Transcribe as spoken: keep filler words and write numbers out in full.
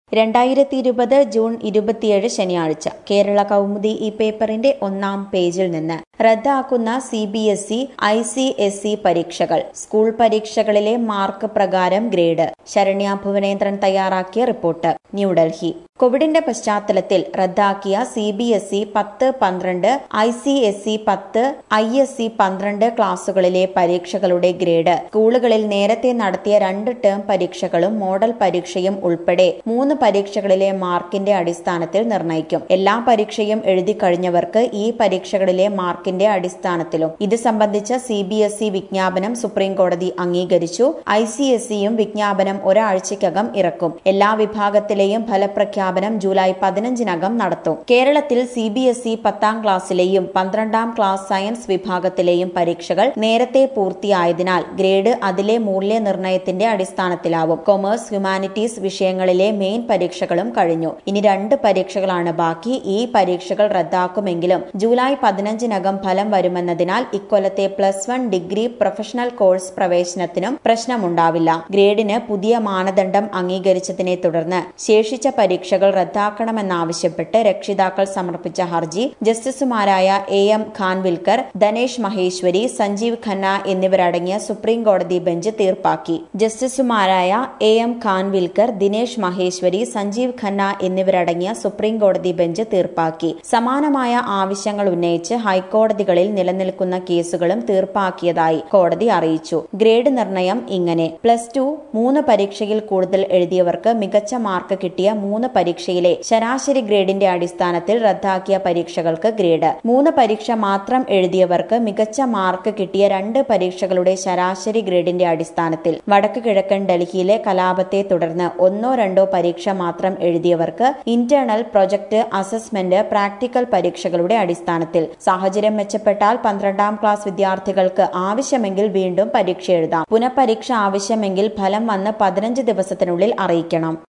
രണ്ടായിരത്തി ഇരുപത് ജൂൺ ഇരുപത്തിയേഴ് ശനിയാഴ്ച കേരള കൗമുദി ഈ പേപ്പറിന്റെ ഒന്നാം പേജിൽ നിന്ന് റദ്ദാക്കുന്ന C B S E I C S E പരീക്ഷകൾ. സ്കൂൾ പരീക്ഷകളിലെ മാർക്ക് പ്രകാരം ഗ്രേഡ്. ശരണ്യ ഭുവനേന്ദ്രൻ തയ്യാറാക്കിയ റിപ്പോർട്ട്. ന്യൂഡൽഹി. കോവിഡിന്റെ പശ്ചാത്തലത്തിൽ റദ്ദാക്കിയ സി ബി എസ് ഇ പത്ത് പന്ത്രണ്ട്, ഐ സി എസ് ഇ പത്ത്, ഐ എസ് ഇ പന്ത്രണ്ട് ക്ലാസുകളിലെ പരീക്ഷകളുടെ ഗ്രേഡ് സ്കൂളുകളിൽ നേരത്തെ നടത്തിയ രണ്ട് ടേം പരീക്ഷകളും മോഡൽ പരീക്ഷയും ഉൾപ്പെടെ മൂന്ന് പരീക്ഷകളിലെ മാർക്കിന്റെ അടിസ്ഥാനത്തിൽ നിർണ്ണയിക്കും. എല്ലാ പരീക്ഷയും എഴുതി കഴിഞ്ഞവർക്ക് ഈ പരീക്ഷകളിലെ മാർക്കിന്റെ അടിസ്ഥാനത്തിലും. ഇത് സംബന്ധിച്ച സി ബി എസ് ഇ വിജ്ഞാപനം സുപ്രീംകോടതി അംഗീകരിച്ചു. ഐ സി എസ് ഇയും വിജ്ഞാപനം ഒരാഴ്ചയ്ക്കകം ഇറക്കും. എല്ലാ വിഭാഗത്തിലെയും ഫലപ്രഖ്യാപനം ജൂലൈ പതിനഞ്ചിനകം നടത്തും. കേരളത്തിൽ സി ബി എസ് ഇ പത്താം ക്ലാസ്സിലെയും പന്ത്രണ്ടാം ക്ലാസ് സയൻസ് വിഭാഗത്തിലെയും പരീക്ഷകൾ നേരത്തെ പൂർത്തിയായതിനാൽ ഗ്രേഡ് അതിലെ മൂല്യനിർണ്ണയത്തിന്റെ അടിസ്ഥാനത്തിലാവും. കൊമേഴ്സ്, ഹ്യൂമാനിറ്റീസ് വിഷയങ്ങളിലെ മെയിൻ പരീക്ഷകളും കഴിഞ്ഞു. ഇനി രണ്ട് പരീക്ഷകളാണ് ബാക്കി. ഈ പരീക്ഷകൾ റദ്ദാക്കുമെങ്കിലും ജൂലൈ പതിനഞ്ചിനകം ഫലം വരുമെന്നതിനാൽ ഇക്കൊല്ലത്തെ plus one degree professional course പ്രവേശനത്തിനും പ്രശ്നമുണ്ടാവില്ല. ഗ്രേഡിന് പുതിയ മാനദണ്ഡം അംഗീകരിച്ചതിനെ തുടർന്ന് ശേഷിച്ച പരീക്ഷകൾ റദ്ദാക്കണമെന്നാവശ്യപ്പെട്ട് രക്ഷിതാക്കൾ സമർപ്പിച്ച ഹർജി ജസ്റ്റിസുമാരായ എ എം ഖാൻവിൽക്കർ, ധനേഷ് മഹേശ്വരി, സഞ്ജീവ് ഖന്ന എന്നിവരടങ്ങിയ സുപ്രീം കോടതി ബെഞ്ച് തീർപ്പാക്കി. ജസ്റ്റിസുമാരായ എ എം ഖാൻവിൽക്കർ, ദിനേഷ് മഹേശ്വരി, സഞ്ജീവ് ഖന്ന എന്നിവരടങ്ങിയ സുപ്രീം കോടതി ബെഞ്ച് തീർപ്പാക്കി. സമാനമായ ആവശ്യങ്ങൾ ഉന്നയിച്ച് ഹൈക്കോടതികളിൽ നിലനിൽക്കുന്ന കേസുകളും തീർപ്പാക്കിയതായി കോടതി അറിയിച്ചു. ഗ്രേഡ് നിർണയം ഇങ്ങനെ: പ്ലസ് ടു മൂന്ന് പരീക്ഷയിൽ കൂടുതൽ എഴുതിയവർക്ക് മികച്ച മാർക്ക് കിട്ടിയ മൂന്ന് പരീക്ഷയിലെ ശരാശരി ഗ്രേഡിന്റെ അടിസ്ഥാനത്തിൽ റദ്ദാക്കിയ പരീക്ഷകൾക്ക് ഗ്രേഡ്. മൂന്ന് പരീക്ഷ മാത്രം എഴുതിയവർക്ക് മികച്ച മാർക്ക് കിട്ടിയ രണ്ട് പരീക്ഷകളുടെ ശരാശരി ഗ്രേഡിന്റെ അടിസ്ഥാനത്തിൽ. വടക്ക് കിഴക്കൻ ഡൽഹിയിലെ കലാപത്തെ തുടർന്ന് ഒന്നോ രണ്ടോ പരീക്ഷ മാത്രം എഴുതിയവർക്ക് ഇന്റേണൽ, പ്രൊജക്ട്, അസസ്മെന്റ്, പ്രാക്ടിക്കൽ പരീക്ഷകളുടെ അടിസ്ഥാനത്തിൽ. സാഹചര്യം മെച്ചപ്പെട്ടാൽ പന്ത്രണ്ടാം ക്ലാസ് വിദ്യാർത്ഥികൾക്ക് ആവശ്യമെങ്കിൽ വീണ്ടും പരീക്ഷ എഴുതാം. പുനഃപരീക്ഷ ആവശ്യമെങ്കിൽ ഫലം വന്ന് പതിനഞ്ച് ദിവസത്തിനുള്ളിൽ അറിയിക്കണം.